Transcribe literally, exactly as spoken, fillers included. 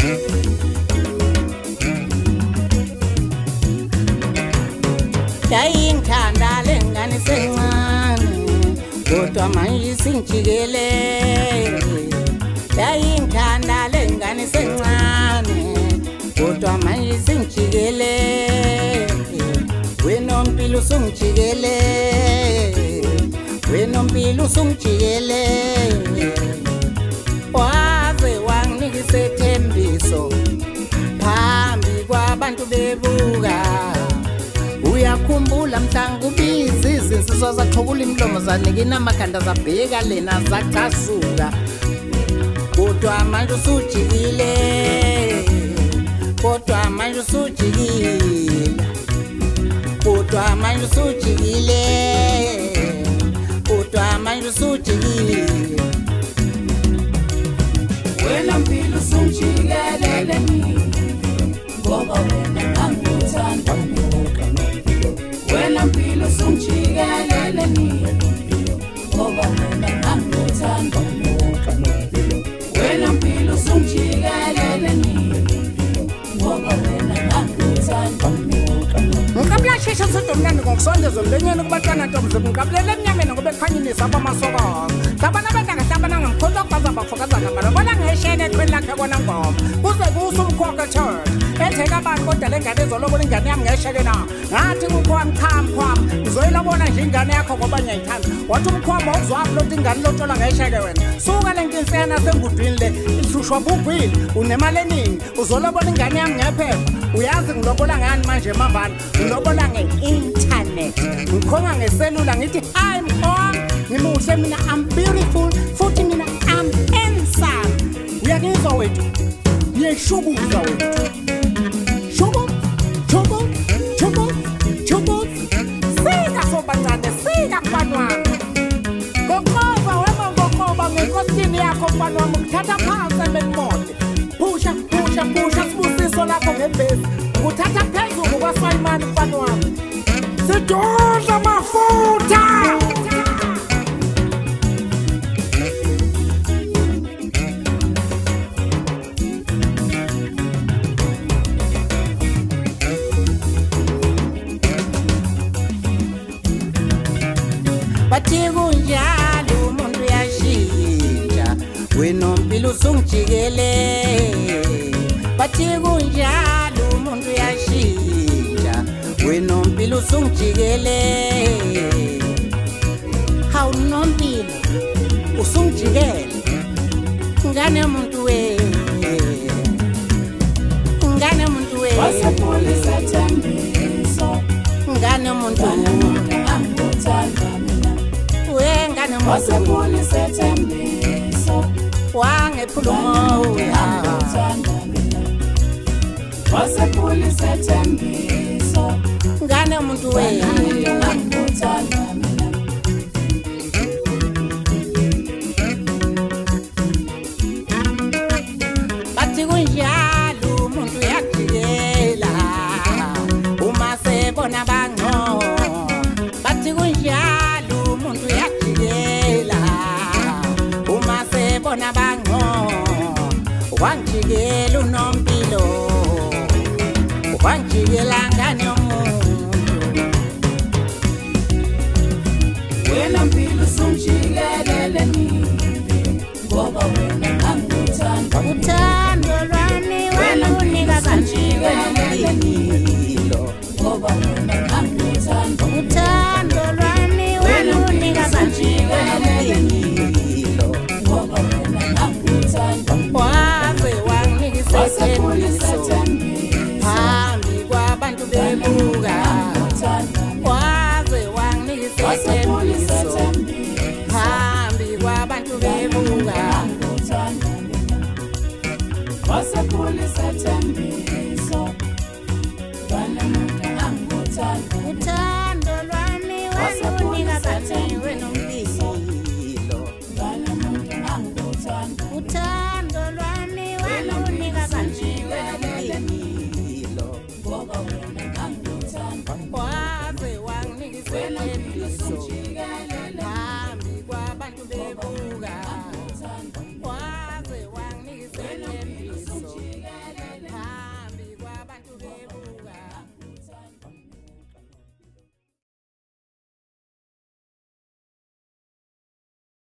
Yayingithanda lengane sencane kodwa manje singijikele Yayingithanda lengane sencane kodwa manje singijikele Wenompilo usungijikele Wenompilo usungijikele Waze wanginika isethembiso phambi kwabantu bebuka Uyakhumbula mhlanga ubizi izinsizwa zaxhobula imlomo zanika inamakhanda zabheka lena zacasuka Kodwa manje usujikile Kodwa manje usujikile Kodwa manje usujikile Kodwa manje usujikile Wena mpilo usungijikele ngoba wena angikuthanda Wena mpilo usungijikele ngoba wena angikuthanda Wena mpilo usungijikele ngoba wena angikuthanda Ngikabla shesha sodomnani ngokusondeza umlenyeni kubatana ntombi ngikablela emnyameni ngoba ekhanyinisa abamasoko sabana bentanga sabana ngamkhonto kwaza bafokazana mara bona ngeshene eqweni lakhe kona ngoma kuze kusumkhokha church etheka abantu kodwa lengane ezolobola ingane yami ngesheke na ngathi kukhona kham kham ngizoyilabona nje ingane yakho ngoba ngiyayithanda wathi umkhomba uzwaphi lothi ingane lotshola ngesheke wena suka lenkinsena sengudwini le ihlushwa bugwili unemali eningi uzolobola ingane yami ngephepha uyazi ngilobola ngani manje mavana ngilobola nge-internet ngikhonga ngeselula ngithi hi mkhonga ngimuhle mina I'm beautiful futhi mina I'm handsome uyakuzwa wethu ngiyeshukuza wethu shuku shuku shuku shuku sika sobancane sika mfana wami ngoqoba wema ngoqoba ngenkosini yakho mfana wami ukuthatha phansi ememode pusha pusha pusha sibusiso lakho ngebhesi uthatha phezulu kwaSwayimani mfana wami sidonsa mafuta Bathi kunjalo umuntu uyashintsha wenompilo usungijikele Bathi kunjalo umuntu uyashintsha wenompilo usungijikele Hawu nompilo usungijikele ngane umuntu we ngane umuntu we Wasepolisa thembiso ngane umuntu angikuthanda Wengane umuntu Wasepolisa thembiso wangephulumo angikuthanda Wasepolisa thembiso ngane umuntu we angikuthanda Bathi kunjalo umuntu uyajikela uma sebona bango Bathi kunjalo umuntu uyajikela uma sebona bango Wanjikela unompilo Wanjikela ngane umuntu Wena mpilo usungijikele ngoba wena angikuthanda Uthando lwami walunika banjikele ngoba wena angikuthanda Uthando lwami walunika banjikele